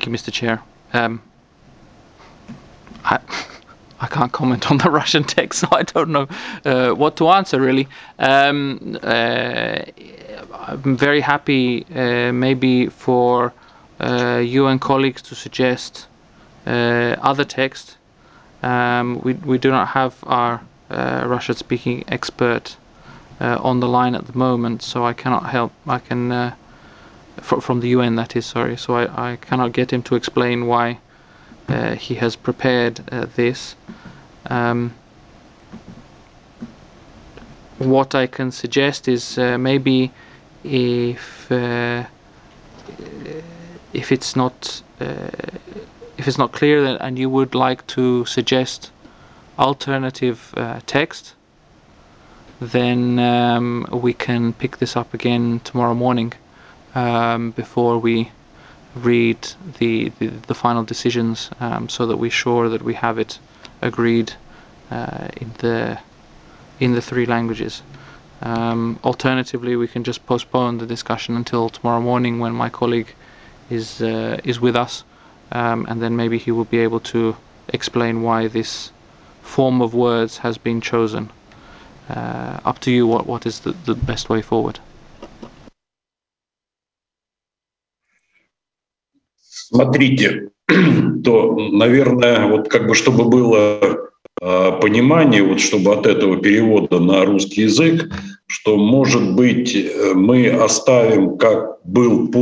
you, Mr. Chair. I can't comment on the Russian text, so I don't know what to answer, really. I'm very happy maybe for you and colleagues to suggest other text. We do not have our Russian-speaking expert on the line at the moment, so I cannot help. I can from the UN, that is, sorry. So I cannot get him to explain why he has prepared this. What I can suggest is maybe if it's not clear and you would like to suggest alternative text, then we can pick this up again tomorrow morning before we read the final decisions, so that we're sure that we have it agreed in the 3 languages. Alternatively, we can just postpone the discussion until tomorrow morning when my colleague is with us, and then maybe he will be able to explain why this form of words has been chosen. Up to you what is the best way forward. Смотрите, то, наверное, вот как бы чтобы было понимание, вот чтобы от этого перевода на русский язык, что, может быть, мы оставим, как был